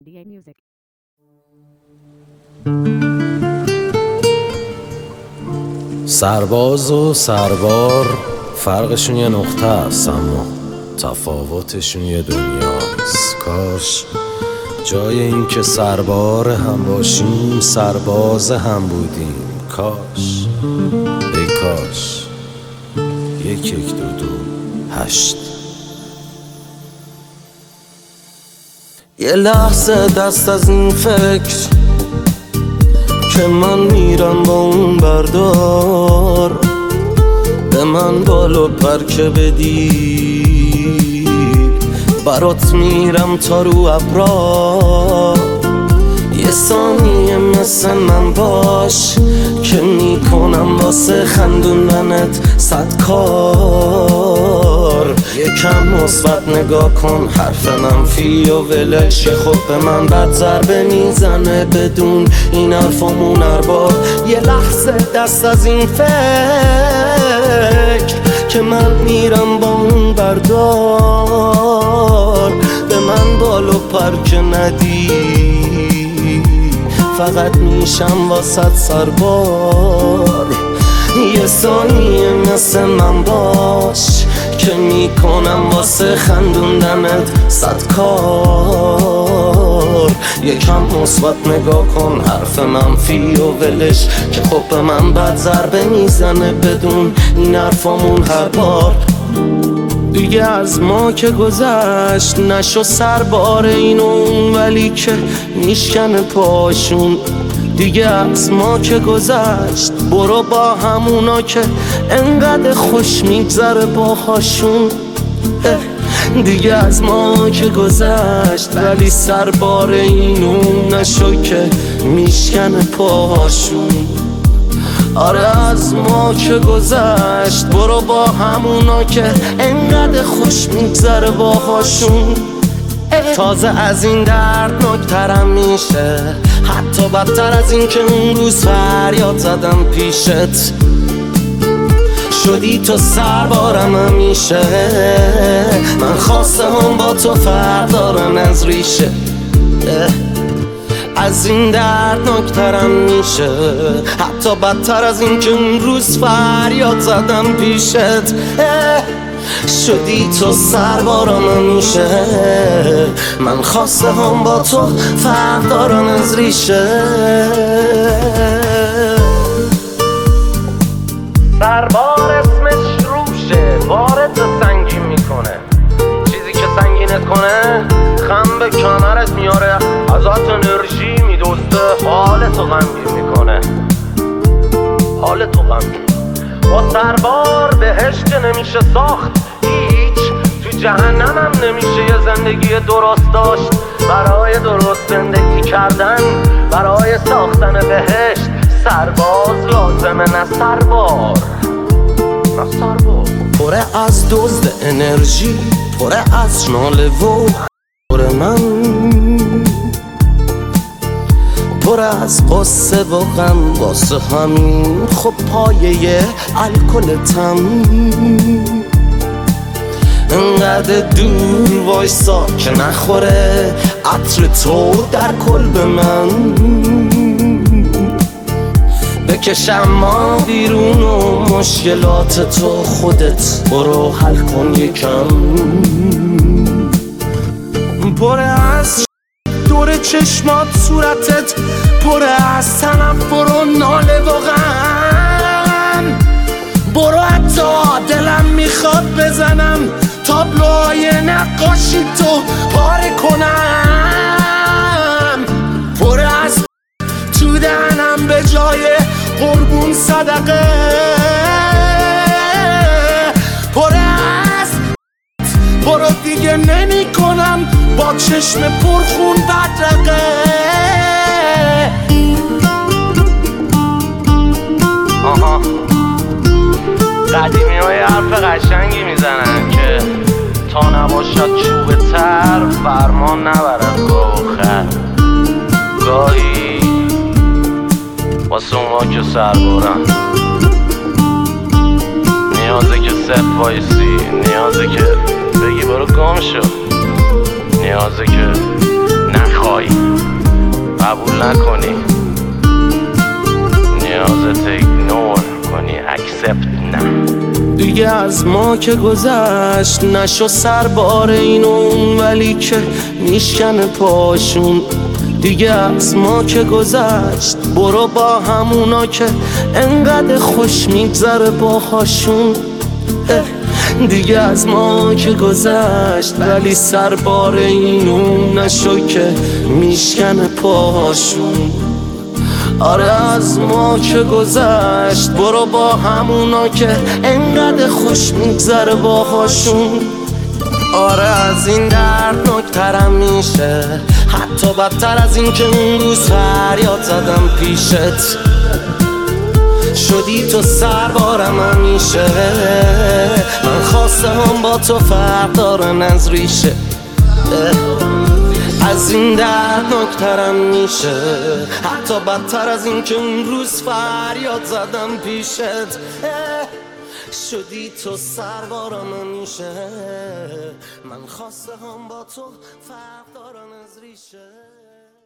DA Music. سرباز و سربار فرقشون یه نقطه است، اما تفاوتشون یه دنیاست. کاش جای این که سربار هم باشیم سرباز هم بودیم. کاش ای کاش 1 1 2 2 8. یه لحظه دست از این فکر که من میرم با اون بردار، به من بالو پر که بدی برات میرم تا رو ابرا. یه ثانیه مثل من باش که میکنم واسه خندوندنت 100 کار. یکم مثبت نگاه کن، حرف منفی و ولش که خب به من بد ضربه میزنه بدون این حرفامون هر بار. یه لحظه دست از این فکر که من میرم با اون بردار، به من بالو پر که ندی فقط میشم واسط سربار. یه ثانیه مثل من باش که میکنم واسه خندوندنت 100 کار. یکم مثبت نگاه کن، حرف منفی و ولش که خب به من بد ضربه میزنه بدون این حرفامون هر بار. دیگه از ما که گذشت نشو سربار این و اون، ولی که میشکنه پاشون. دیگه از ما که گذشت برو با همونا که انقدر خوش میگذره باهاشون. دیگه از ما که گذشت ولی سربار این و اون نشو که میشکنه پاشون. آره از ما که گذشت برو با همونا که انقدر خوش میگذره باهاشون. تازه از این دردناکترم میشه، حتی بدتر از این که اون روز فریاد زدم پیشت. شدی تو سربارم همیشه، من خواسته هم با تو فرق دارن از ریشه. از این دردناکترم میشه، حتی بدتر از این که اون روز فریاد زدم پیشت. شدی تو سربارم همیشه، من خواسته هم با تو فرق دارن از ریشه. سربار اسمش روشه، بارت سنگین میکنه. چیزی که سنگینت کنه خم به کمرت میاره، ازت انرژی میدوسته، حالتو غمگین میکنه. حالتو غمگین با سربار بهش که نمیشه ساخت هیچ، تو جهنم هم نمیشه یه زندگی درست داشت. برای درست زندگی کردن، برای ساختن بهشت سرباز لازمه، نه سربار. نه سربار پره از دزد انرژی، پره از ناله و پره من، پره از قصه و غم. واسه همین خب پایه الکلتم انقدر دور وایسا که نخوره عطر تو در کلب من. بکشم ما بیرون و مشکلات تو خودت برو حل کن یکم. پره از دور چشمات صورتت، پره از تنفر و ناله و غم. برو حتی دلم میخواد بزنم تابلوهای نقاشی تو پاره کنم. پره از تو دهنم به جای قربون صدقه، پره از برو دیگه نمی کنم با چشم پرخون بدرقه. آها قدیمی های حرف قشنگی میزنن که تا نباشد چوب تر فرمان نبرد گاه و خر. گاهی واسه اونا که سربارن نیازه که صف وایسی، نیازه که بگی برو گم شو، نیازه که میخوای قبول نکنی، نیازت ایگنور کنی، اکسپت نه. دیگه از ما که گذشت نشو سر بار این اون، ولی که میشکنه پاشون. دیگه از ما که گذشت برو با همونا که انقدر خوش میگذره باهاشون. دیگه از ما که گذشت ولی سر بار این اون نشو که میشکنه پاشون. آره از ما که گذشت برو با همونا که انقدر خوش میگذره باهاشون. آره از این دردناکترم میشه، حتی بدتر از این که اون روز فریاد زدم پیشت. شدی تو سربارم همیشه، من خواسته هم با تو فرق دارن از ریشه. از این دردناکترم میشه، حتی بدتر از این که اون روز فریاد زدم پیشت. شدی تو سربارم همیشه، من خواسته هم با تو فرق دارن از ریشه.